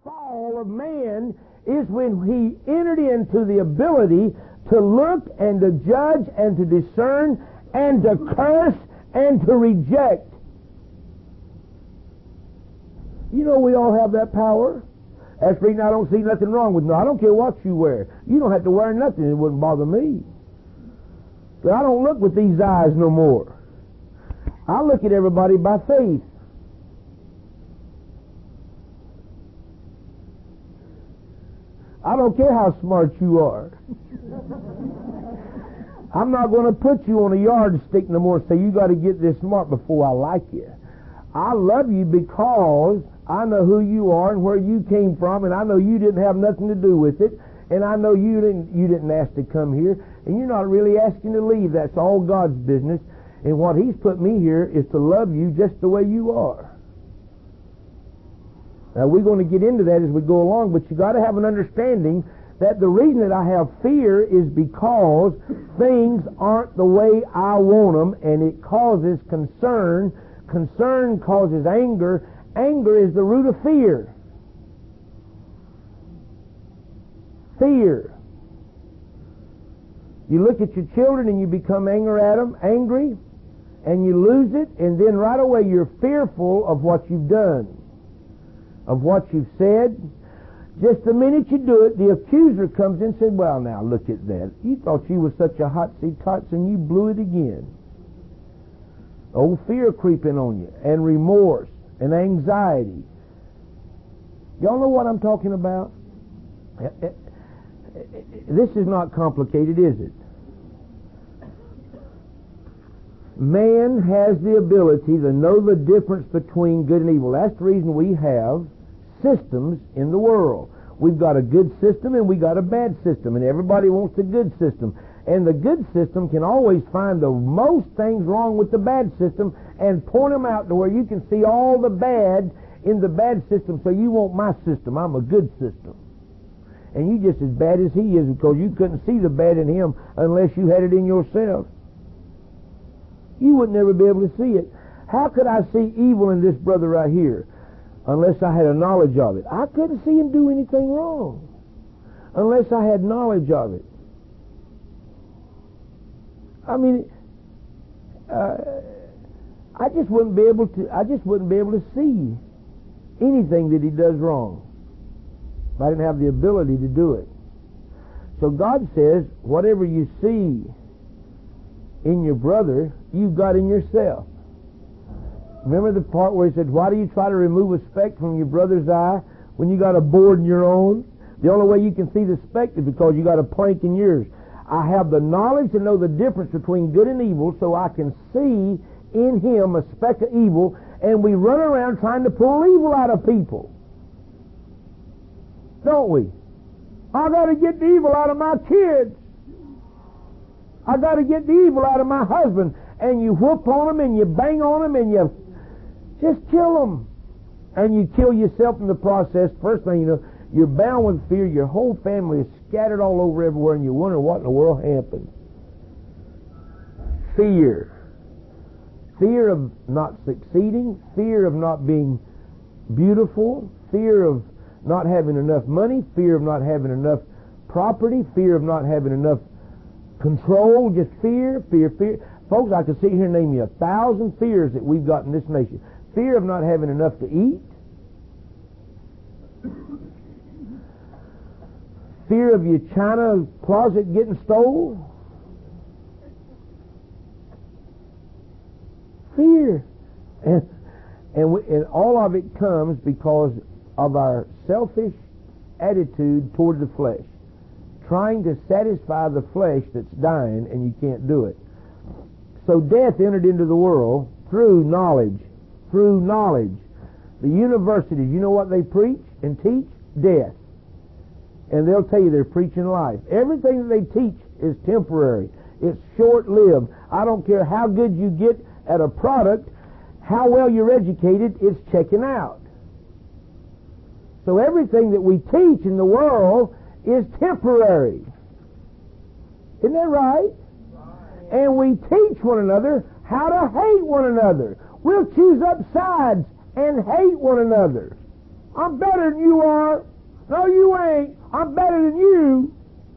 fall of man is when he entered into the ability to look and to judge and to discern and to curse and to reject. You know we all have that power. That's the reason I don't see nothing wrong with no. I don't care what you wear. You don't have to wear nothing. It wouldn't bother me. But I don't look with these eyes no more. I look at everybody by faith. I don't care how smart you are. I'm not going to put you on a yardstick no more and say you got to get this smart before I like you. I love you because I know who you are and where you came from, and I know you didn't have nothing to do with it, and I know you didn't ask to come here, and you're not really asking to leave. That's all God's business, and what He's put me here is to love you just the way you are. Now we're going to get into that as we go along, but you got to have an understanding that the reason that I have fear is because things aren't the way I want them, and it causes concern. Concern causes anger. Anger is the root of fear. Fear. You look at your children and you become angry, and you lose it, and then right away you're fearful of what you've done, of what you've said. Just the minute you do it, the accuser comes in and says, well, now look at that. You thought you was such a hotsy-tots and you blew it again. Old fear creeping on you, and remorse, and anxiety. Y'all know what I'm talking about? This is not complicated, is it? Man has the ability to know the difference between good and evil. That's the reason we have systems in the world. We've got a good system and we got a bad system, and everybody wants a good system. And the good system can always find the most things wrong with the bad system and point them out to where you can see all the bad in the bad system. So you want my system. I'm a good system. And you just as bad as he is, because you couldn't see the bad in him unless you had it in yourself. You would never be able to see it. How could I see evil in this brother right here unless I had a knowledge of it? I couldn't see him do anything wrong unless I had knowledge of it. I mean, I just wouldn't be able to see anything that he does wrong if I didn't have the ability to do it. So God says, whatever you see in your brother, you've got in yourself. Remember the part where he said, why do you try to remove a speck from your brother's eye when you got a board in your own? The only way you can see the speck is because you got a plank in yours. I have the knowledge to know the difference between good and evil, so I can see in him a speck of evil, and we run around trying to pull evil out of people. Don't we? I got to get the evil out of my kids. I got to get the evil out of my husband. And you whoop on them, and you bang on them, and you just kill them. And you kill yourself in the process. First thing you know, you're bound with fear. Your whole family is scattered all over everywhere, and you wonder what in the world happened. Fear. Fear of not succeeding. Fear of not being beautiful. Fear of not having enough money. Fear of not having enough property. Fear of not having enough control. Just fear, fear, fear. Folks, I could sit here and name you 1,000 fears that we've got in this nation. Fear of not having enough to eat. Fear of your china closet getting stole. Fear. And all of it comes because of our selfish attitude toward the flesh. Trying to satisfy the flesh that's dying, and you can't do it. So death entered into the world through knowledge. Through knowledge. The universities, you know what they preach and teach? Death. And they'll tell you they're preaching life. Everything that they teach is temporary. It's short-lived. I don't care how good you get at a product, how well you're educated, it's checking out. So everything that we teach in the world is temporary. Isn't that right? And we teach one another how to hate one another. We'll choose up sides and hate one another. I'm better than you are. No, you ain't. I'm better than you.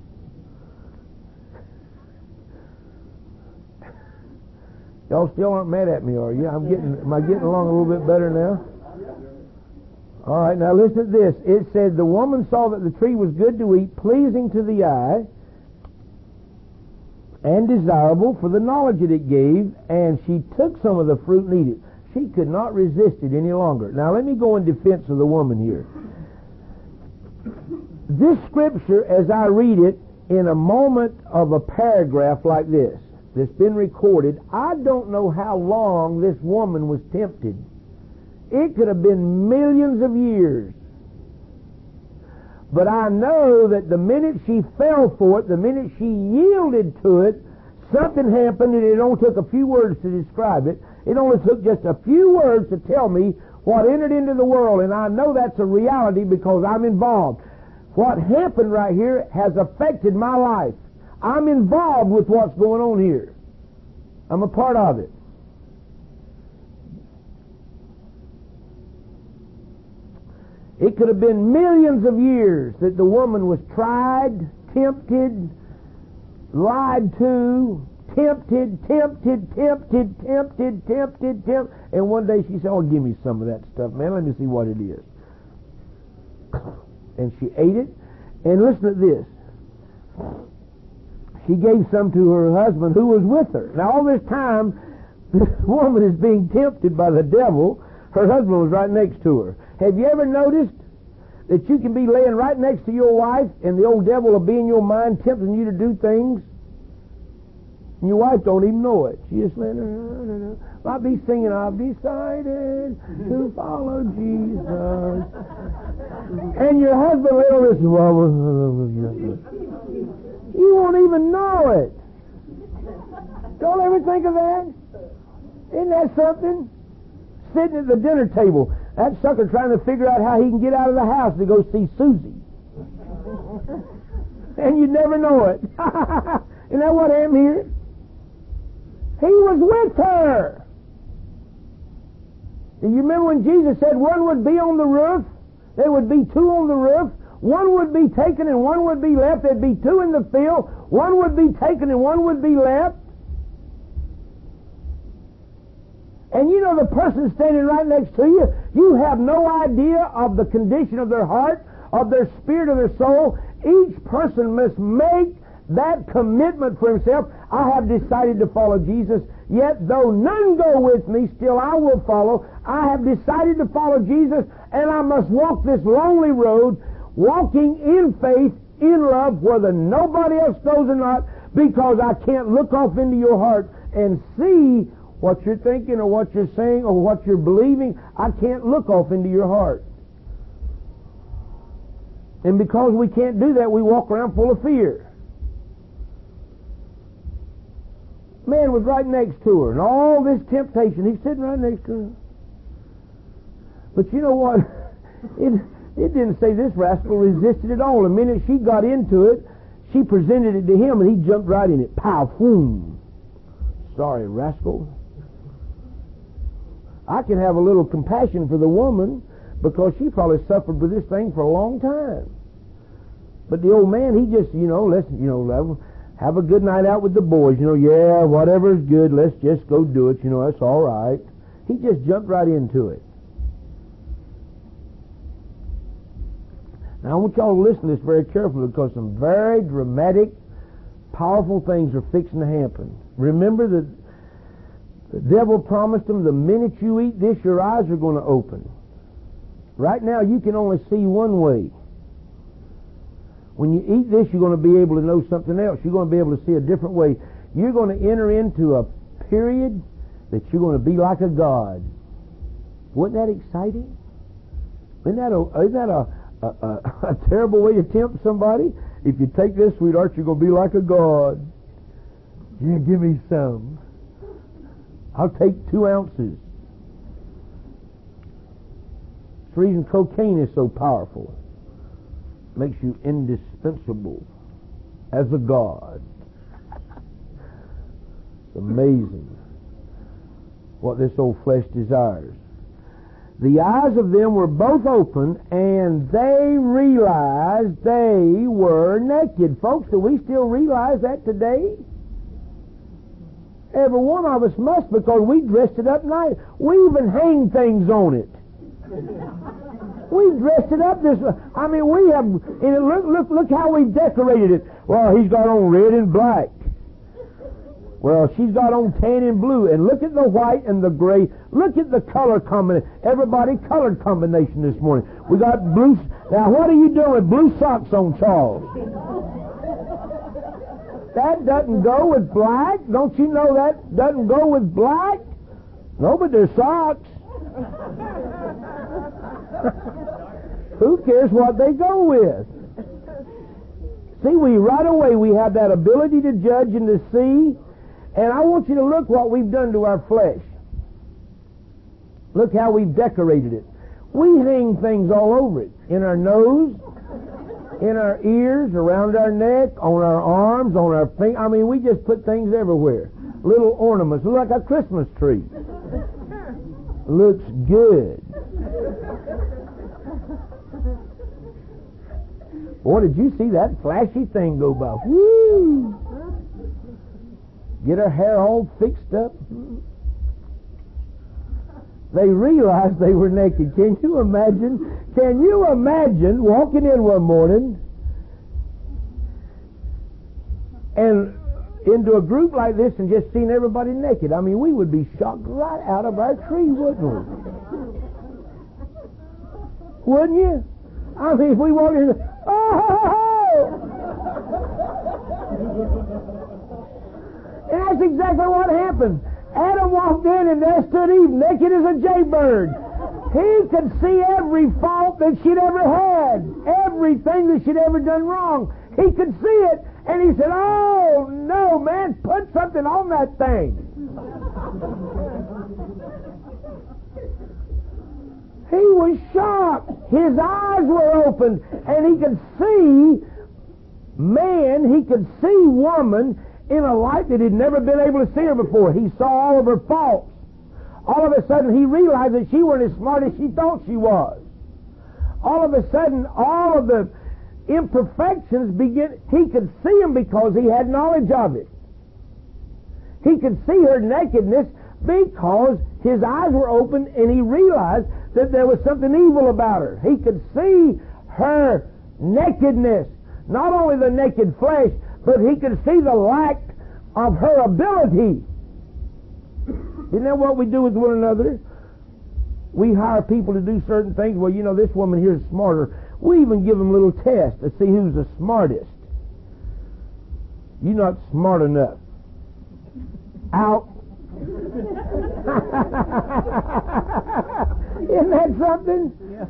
Y'all still aren't mad at me, are you? Am I getting along a little bit better now? All right, now listen to this. It said, the woman saw that the tree was good to eat, pleasing to the eye, and desirable for the knowledge that it gave, and she took some of the fruit and ate it. She could not resist it any longer. Now let me go in defense of the woman here. This scripture, as I read it, in a moment of a paragraph like this, that's been recorded, I don't know how long this woman was tempted. It could have been millions of years. But I know that the minute she fell for it, the minute she yielded to it, something happened, and it only took a few words to describe it. It only took just a few words to tell me what entered into the world, and I know that's a reality because I'm involved. What happened right here has affected my life. I'm involved with what's going on here. I'm a part of it. It could have been millions of years that the woman was tried, tempted, lied to, tempted, and one day she said, oh, give me some of that stuff, man. Let me see what it is. And she ate it. And listen to this. She gave some to her husband who was with her. Now all this time, this woman is being tempted by the devil. Her husband was right next to her. Have you ever noticed that you can be laying right next to your wife and the old devil will be in your mind tempting you to do things? And your wife don't even know it. She just laying there, might be singing, I've decided to follow Jesus. And your husband will listen, you won't even know it. Don't ever think of that? Isn't that something? Sitting at the dinner table, that sucker trying to figure out how he can get out of the house to go see Susie. And you never know it. Isn't that what happened here? He was with her. Do you remember when Jesus said one would be on the roof? There would be two on the roof. One would be taken and one would be left. There'd be two in the field. One would be taken and one would be left. And you know the person standing right next to you, you have no idea of the condition of their heart, of their spirit, of their soul. Each person must make that commitment for himself. I have decided to follow Jesus, yet though none go with me, still I will follow. I have decided to follow Jesus, and I must walk this lonely road, walking in faith, in love, whether nobody else goes or not, because I can't look off into your heart and see what you're thinking or what you're saying or what you're believing. I can't look off into your heart. And because we can't do that, we walk around full of fear. Man was right next to her, and all this temptation, he's sitting right next to her. But you know what? It didn't say this rascal resisted at all. The minute she got into it, she presented it to him, and he jumped right in it. Pow, boom. Sorry, rascal. I can have a little compassion for the woman because she probably suffered with this thing for a long time. But the old man, he just, let's, have a good night out with the boys. Yeah, whatever's good, let's just go do it. That's all right. He just jumped right into it. Now, I want y'all to listen to this very carefully because some very dramatic, powerful things are fixing to happen. Remember that the devil promised them the minute you eat this, your eyes are going to open. Right now, you can only see one way. When you eat this, you're going to be able to know something else. You're going to be able to see a different way. You're going to enter into a period that you're going to be like a god. Wasn't that exciting? Isn't that a terrible way to tempt somebody? If you take this, sweetheart, you're going to be like a god. Yeah, give me some. I'll take 2 ounces. It's the reason cocaine is so powerful. It makes you indispensable as a god. It's amazing what this old flesh desires. The eyes of them were both open, and they realized they were naked. Folks, do we still realize that today? Every one of us must, because we dressed it up nice. We even hang things on it. We dressed it up this way. I mean, we have. And look how we decorated it. Well, he's got on red and black. Well, she's got on tan and blue. And look at the white and the gray. Look at the color combination. Everybody colored combination this morning. We got blue. Now, what are you doing with blue socks on, Charles? That doesn't go with black. Don't you know that doesn't go with black? No, but they're socks. Who cares what they go with? See, right away we have that ability to judge and to see. And I want you to look what we've done to our flesh. Look how we've decorated it. We hang things all over it. In our nose, in our ears, around our neck, on our arms, on our fingers. I mean, we just put things everywhere. Little ornaments. Look like a Christmas tree. Looks good. Boy, did you see that flashy thing go by? Woo! Get her hair all fixed up. They realized they were naked. Can you imagine? Can you imagine walking in one morning and into a group like this and just seeing everybody naked? I mean, we would be shocked right out of our tree, wouldn't we? Wouldn't you? I mean, if we walked in, and that's exactly what happened. Adam walked in, and there stood Eve, naked as a jaybird. He could see every fault that she'd ever had, everything that she'd ever done wrong. He could see it, and he said, "Oh, no, man, put something on that thing." He was shocked. His eyes were opened, and he could see man, he could see woman in a light that he'd never been able to see her before. He saw all of her faults. All of a sudden, he realized that she wasn't as smart as she thought she was. All of a sudden, all of the imperfections he could see them because he had knowledge of it. He could see her nakedness because his eyes were open, and he realized that there was something evil about her. He could see her nakedness, not only the naked flesh, but he could see the lack of her ability. Isn't that what we do with one another? We hire people to do certain things. Well, you know, this woman here is smarter. We even give them little tests to see who's the smartest. You're not smart enough. Out. Isn't that something? Yeah.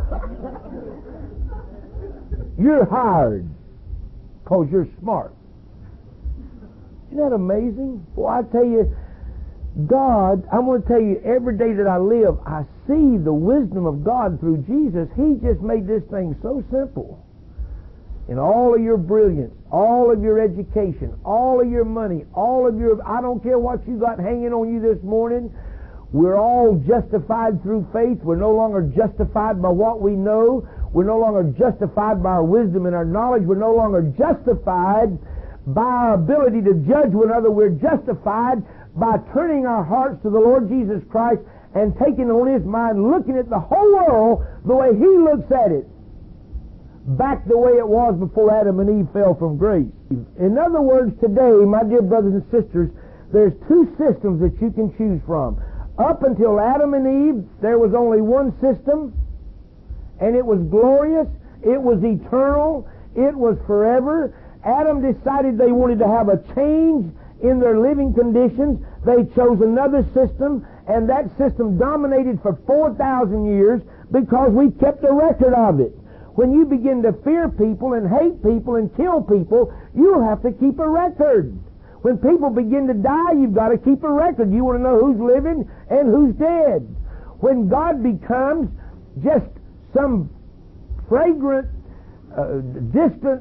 You're hired because you're smart. Isn't that amazing? Well, I tell you, God, I'm going to tell you, every day that I live, I see the wisdom of God through Jesus. He just made this thing so simple. In all of your brilliance, all of your education, all of your money, all of your, I don't care what you got hanging on you this morning, we're all justified through faith. We're no longer justified by what we know. We're no longer justified by our wisdom and our knowledge. We're no longer justified by our ability to judge one another. We're justified by turning our hearts to the Lord Jesus Christ and taking on His mind, looking at the whole world the way He looks at it, back the way it was before Adam and Eve fell from grace. In other words, today, my dear brothers and sisters, there's two systems that you can choose from. Up until Adam and Eve, there was only one system, and it was glorious, it was eternal, it was forever. Adam decided they wanted to have a change in their living conditions. They chose another system, and that system dominated for 4,000 years because we kept a record of it. When you begin to fear people and hate people and kill people, you'll have to keep a record. When people begin to die, you've got to keep a record. You want to know who's living and who's dead. When God becomes just some fragrant, distant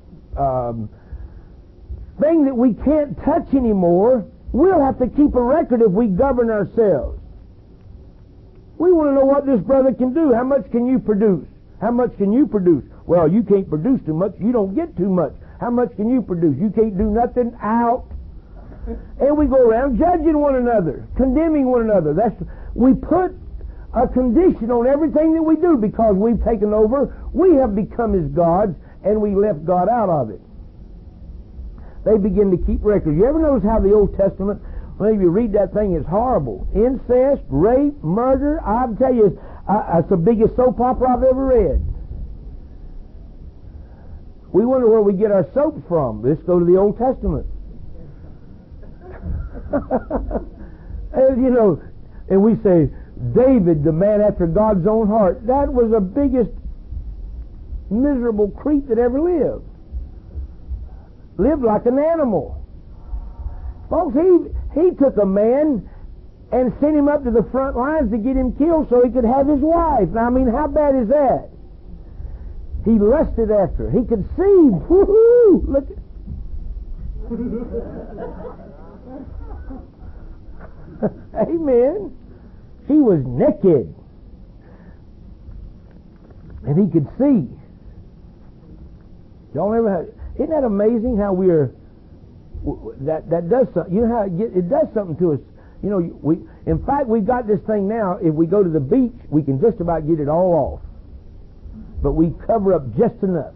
thing that we can't touch anymore, we'll have to keep a record if we govern ourselves. We want to know what this brother can do. How much can you produce? How much can you produce? Well, you can't produce too much. You don't get too much. How much can you produce? You can't do nothing. Out. And we go around judging one another, condemning one another. We put a condition on everything that we do because we've taken over. We have become his gods, and we left God out of it. They begin to keep records. You ever notice how the Old Testament, when you read that thing, is horrible? Incest, rape, murder. I'll tell you, it's the biggest soap opera I've ever read. We wonder where we get our soaps from. Let's go to the Old Testament. And, and we say, David, the man after God's own heart, that was the biggest miserable creep that ever lived. Lived like an animal. Folks, he took a man and sent him up to the front lines to get him killed so he could have his wife. Now, I mean, how bad is that? He lusted after her. He could see. Woo-hoo! Look. Amen. He was naked. And he could see. Y'all ever have... Isn't that amazing how we're... That does something. You know how it does something to us. In fact, we've got this thing now. If we go to the beach, we can just about get it all off. But we cover up just enough.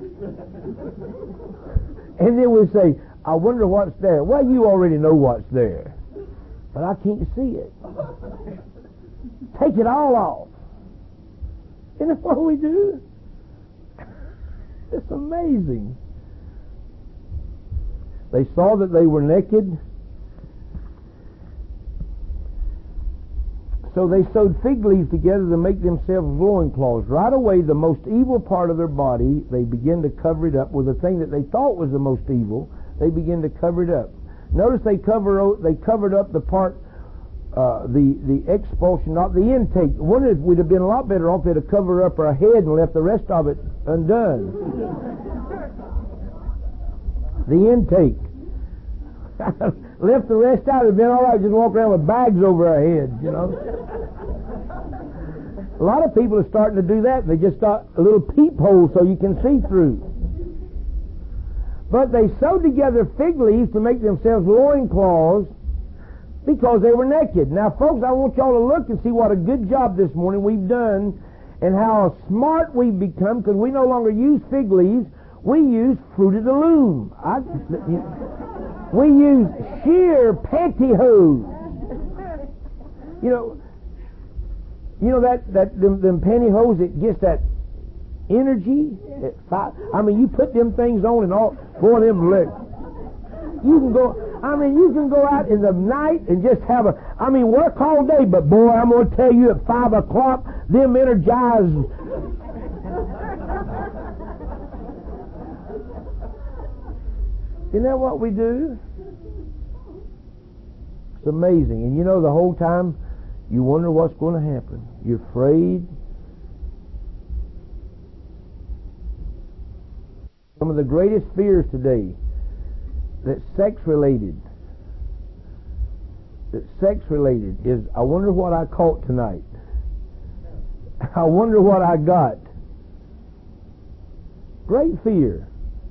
And then we say, I wonder what's there. Well, you already know what's there. But I can't see it. Take it all off. Isn't that what we do? It's amazing. They saw that they were naked. So they sewed fig leaves together to make themselves loincloths. Right away, the most evil part of their body, they begin to cover it up with the thing that they thought was the most evil. They begin to cover it up. Notice they covered up the part, the expulsion, not the intake. Wonder if we'd have been a lot better off if they'd have covered up our head and left the rest of it undone. The intake. Left the rest out, it'd been all right. Just walk around with bags over our heads, A lot of people are starting to do that. They just got a little peephole so you can see through. But they sewed together fig leaves to make themselves loincloths because they were naked. Now, folks, I want y'all to look and see what a good job this morning we've done and how smart we've become because we no longer use fig leaves. We use fruit of the loom. We use sheer pantyhose. Them pantyhose, it gets that energy. You put them things on and all, boy, them legs. You can go out in the night and just have work all day, but boy, I'm going to tell you at 5 o'clock, them energized. Isn't that what we do? It's amazing. And the whole time you wonder what's going to happen. You're afraid. Some of the greatest fears today that's sex related is, I wonder what I caught tonight. I wonder what I got. Great fear.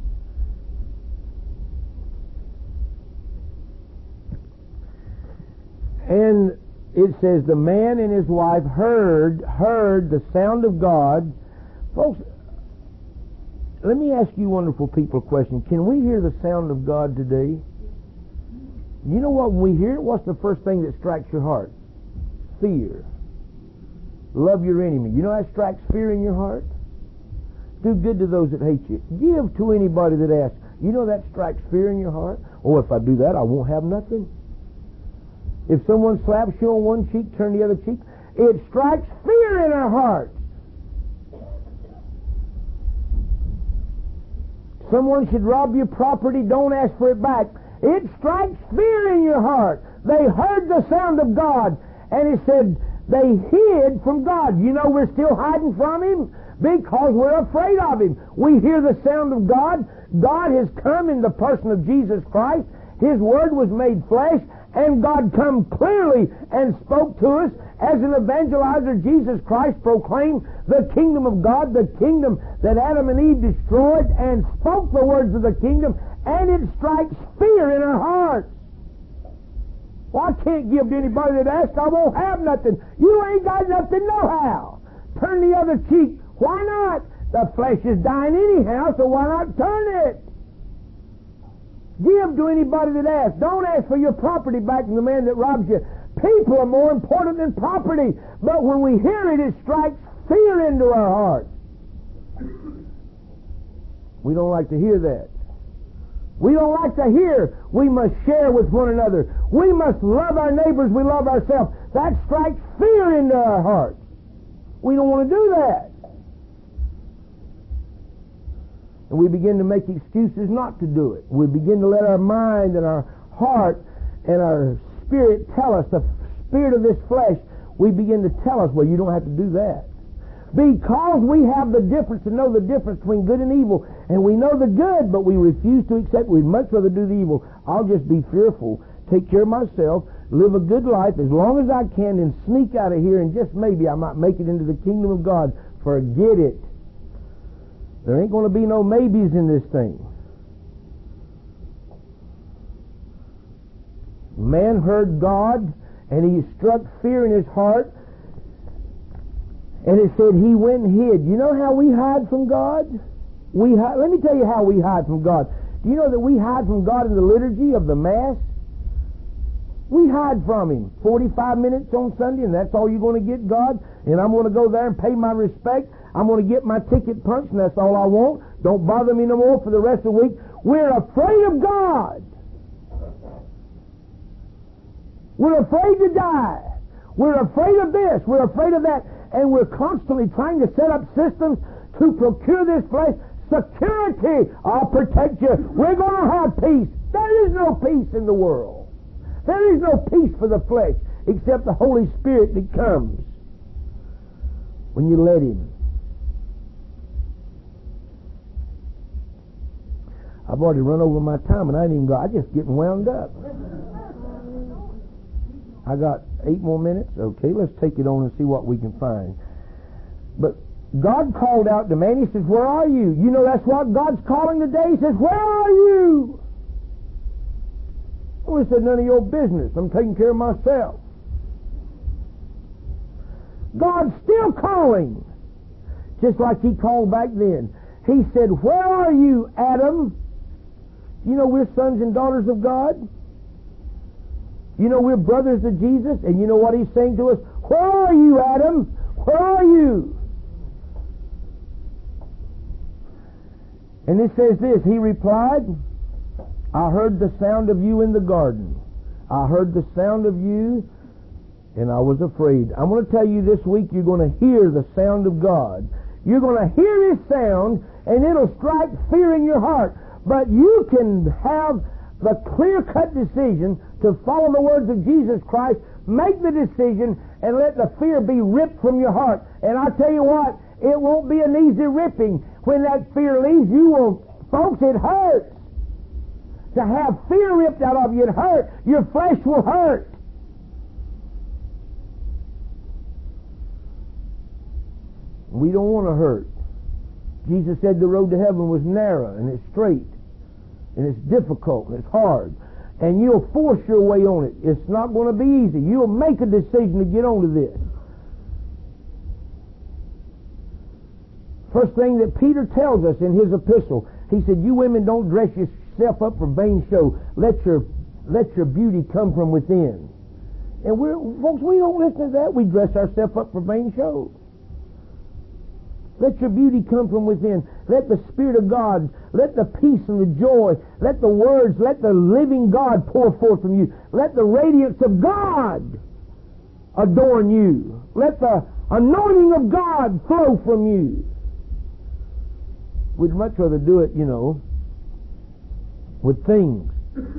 And it says the man and his wife heard the sound of God. Folks, let me ask you wonderful people a question. Can we hear the sound of God today? You know what? When we hear it, what's the first thing that strikes your heart? Fear. Love your enemy. You know that strikes fear in your heart? Do good to those that hate you. Give to anybody that asks. You know that strikes fear in your heart? Oh, if I do that, I won't have nothing. If someone slaps you on one cheek, turn the other cheek. It strikes fear in our heart. Someone should rob your property, don't ask for it back. It strikes fear in your heart. They heard the sound of God, and it said they hid from God. You know we're still hiding from Him because we're afraid of Him. We hear the sound of God. God has come in the person of Jesus Christ. His Word was made flesh, and God come clearly and spoke to us as an evangelizer. Jesus Christ proclaimed the kingdom of God, the kingdom that Adam and Eve destroyed, and spoke the words of the kingdom, and it strikes fear in our hearts. Well, I can't give to anybody that asks. I won't have nothing. You ain't got nothing nohow. Turn the other cheek. Why not? The flesh is dying anyhow, so why not turn it? Give to anybody that asks. Don't ask for your property back from the man that robs you. People are more important than property. But when we hear it, it strikes fear into our hearts. We don't like to hear that. We don't like to hear we must share with one another. We must love our neighbors, we love ourselves. That strikes fear into our hearts. We don't want to do that. And we begin to make excuses not to do it. We begin to let our mind and our heart and our spirit tell us, the spirit of this flesh, we begin to tell us, well, you don't have to do that. Because we have the difference to know the difference between good and evil, and we know the good, but we refuse to accept it. We'd much rather do the evil. I'll just be fearful, take care of myself, live a good life as long as I can, and sneak out of here, and just maybe I might make it into the kingdom of God. Forget it. There ain't going to be no maybes in this thing. Man heard God, and he struck fear in his heart. And it said he went and hid. You know how we hide from God? Let me tell you how we hide from God. Do you know that we hide from God in the liturgy of the Mass? We hide from Him 45 minutes on Sunday, and that's all you're going to get, God. And I'm going to go there and pay my respect. I'm going to get my ticket punched, and that's all I want. Don't bother me no more for the rest of the week. We're afraid of God. We're afraid to die. We're afraid of this. We're afraid of that. And we're constantly trying to set up systems to procure this flesh. Security. I'll protect you. We're going to have peace. There is no peace in the world. There is no peace for the flesh except the Holy Spirit that comes when you let Him. I've already run over my time and I didn't even go. I'm just getting wound up. I got 8 more minutes. Okay, let's take it on and see what we can find. But God called out to man. He says, where are you? You know that's what God's calling today. He says, where are you? Well, he said, none of your business. I'm taking care of myself. God's still calling. Just like He called back then. He said, where are you, Adam? You know we're sons and daughters of God. You know we're brothers of Jesus, and you know what He's saying to us? Where are you, Adam? Where are you? And it says this, he replied, I heard the sound of you in the garden. I heard the sound of you, and I was afraid. I'm going to tell you this week, you're going to hear the sound of God. You're going to hear His sound, and it'll strike fear in your heart. But you can have the clear-cut decision to follow the words of Jesus Christ, make the decision, and let the fear be ripped from your heart. And I tell you what, it won't be an easy ripping. When that fear leaves, you will, folks, it hurts. To have fear ripped out of you, it hurts. Your flesh will hurt. We don't want to hurt. Jesus said the road to heaven was narrow, and it's straight, and it's difficult, and it's hard. And you'll force your way on it. It's not going to be easy. You'll make a decision to get onto this. First thing that Peter tells us in his epistle, he said, you women don't dress yourself up for vain show. Let your beauty come from within. And folks, we don't listen to that. We dress ourselves up for vain show. Let your beauty come from within. Let the Spirit of God, let the peace and the joy, let the words, let the living God pour forth from you. Let the radiance of God adorn you. Let the anointing of God flow from you. We'd much rather do it, with things.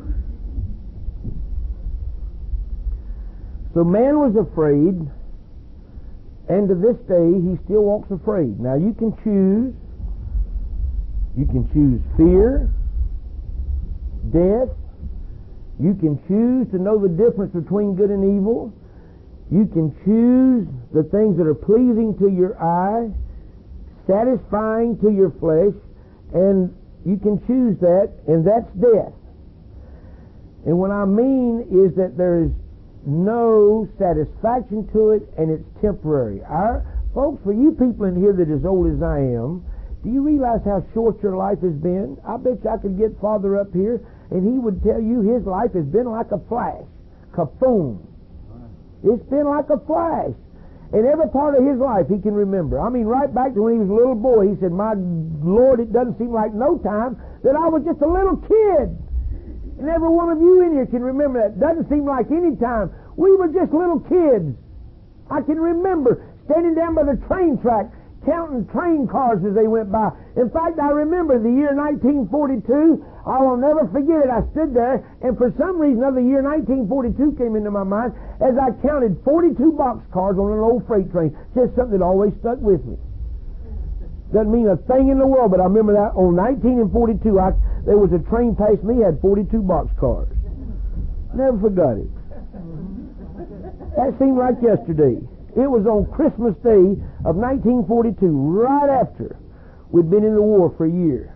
So man was afraid, and to this day he still walks afraid. Now you can choose. You can choose fear, death. You can choose to know the difference between good and evil. You can choose the things that are pleasing to your eye, satisfying to your flesh, and you can choose that, and that's death. And what I mean is that there is no satisfaction to it, and it's temporary. Folks, for you people in here that are as old as I am, do you realize how short your life has been? I bet you I could get Father up here, and he would tell you his life has been like a flash. Kaboom. It's been like a flash. And every part of his life he can remember. I mean, right back to when he was a little boy, he said, "My Lord, it doesn't seem like no time that I was just a little kid." And every one of you in here can remember that. It doesn't seem like any time. We were just little kids. I can remember standing down by the train track, counting train cars as they went by. In fact, I remember the year 1942. I will never forget it. I stood there, and for some reason, the year 1942 came into my mind as I counted 42 boxcars on an old freight train. Just something that always stuck with me. Doesn't mean a thing in the world, but I remember that on 1942, there was a train past me, had 42 boxcars. Never forgot it. That seemed like yesterday. It was on Christmas Day of 1942, right after we'd been in the war for a year.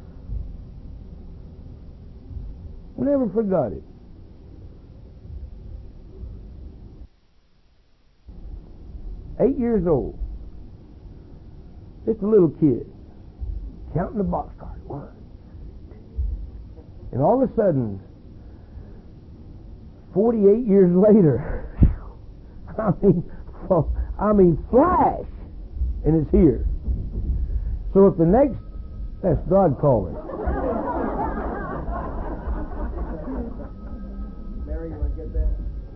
Never forgot it. Eight years old. Just a little kid. Counting the boxcars. 1, 2. And all of a sudden, 48 years later, I mean, flash, and it's here. So if the next, that's God calling. Mary, you want to get that?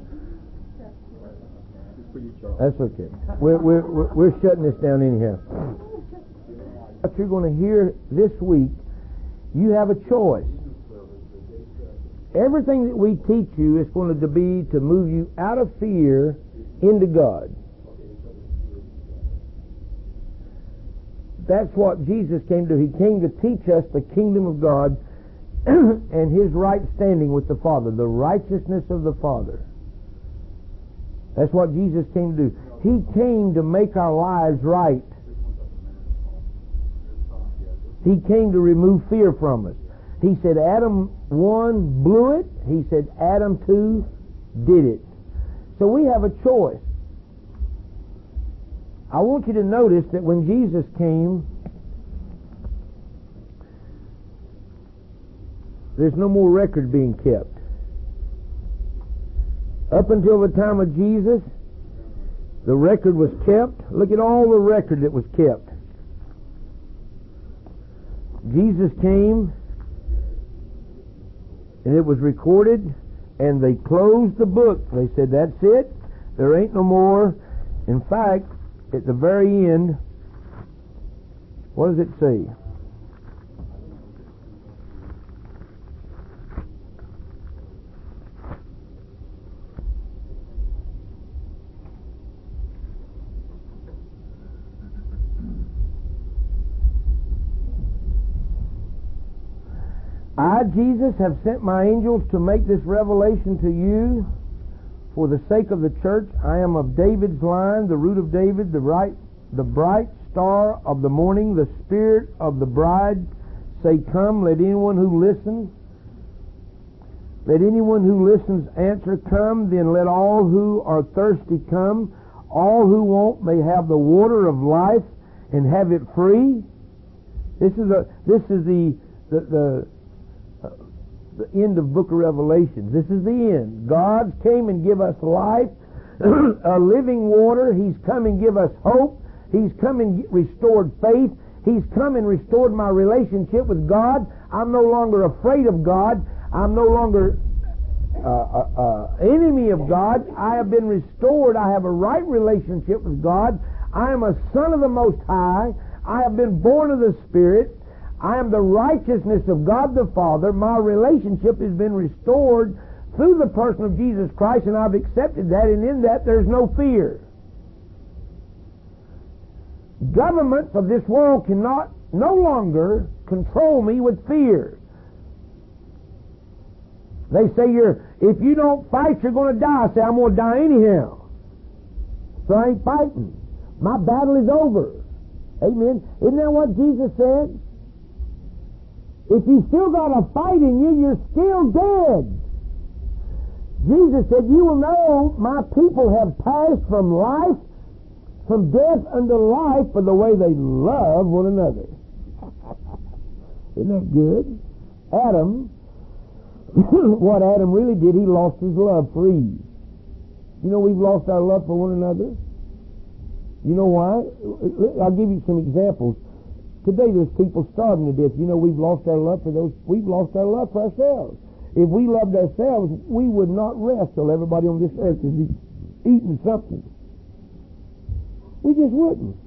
That's okay. We're shutting this down anyhow. What you're going to hear this week, you have a choice. Everything that we teach you is going to be to move you out of fear into God. That's what Jesus came to do. He came to teach us the kingdom of God and His right standing with the Father, the righteousness of the Father. That's what Jesus came to do. He came to make our lives right. He came to remove fear from us. He said Adam 1 blew it. He said Adam 2 did it. So we have a choice. I want you to notice that when Jesus came, there's no more record being kept. Up until the time of Jesus, the record was kept. Look at all the record that was kept. Jesus came, and it was recorded, and they closed the book. They said, "That's it. There ain't no more." In fact, at the very end, what does it say? I, Jesus, have sent my angels to make this revelation to you for the sake of the church. I am of David's line, the root of David, the bright star of the morning, the spirit of the bride. Say, "Come." Let anyone who listens answer, "Come." Then let all who are thirsty come. All who want may have the water of life and have it free. This is the end of Book of Revelation. This is the end. God came and give us life, a living water. He's come and give us hope. He's come and restored faith. He's come and restored my relationship with God. I'm no longer afraid of God. I'm no longer enemy of God. I have been restored. I have a right relationship with God. I am a son of the Most High. I have been born of the Spirit. I am the righteousness of God the Father. My relationship has been restored through the person of Jesus Christ, and I've accepted that, and in that there's no fear. Governments of this world cannot no longer control me with fear. They say if you don't fight, you're going to die. I say, I'm going to die anyhow. So I ain't fighting. My battle is over. Amen. Isn't that what Jesus said? If you still got a fight in you, you're still dead. Jesus said, you will know my people have passed from death unto life for the way they love one another. Isn't that good? Adam, what Adam really did, he lost his love for Eve. You know we've lost our love for one another? You know why? I'll give you some examples. Today there's people starving to death. You know we've lost our love for those. We've lost our love for ourselves. If we loved ourselves, we would not rest till everybody on this earth is eating something. We just wouldn't.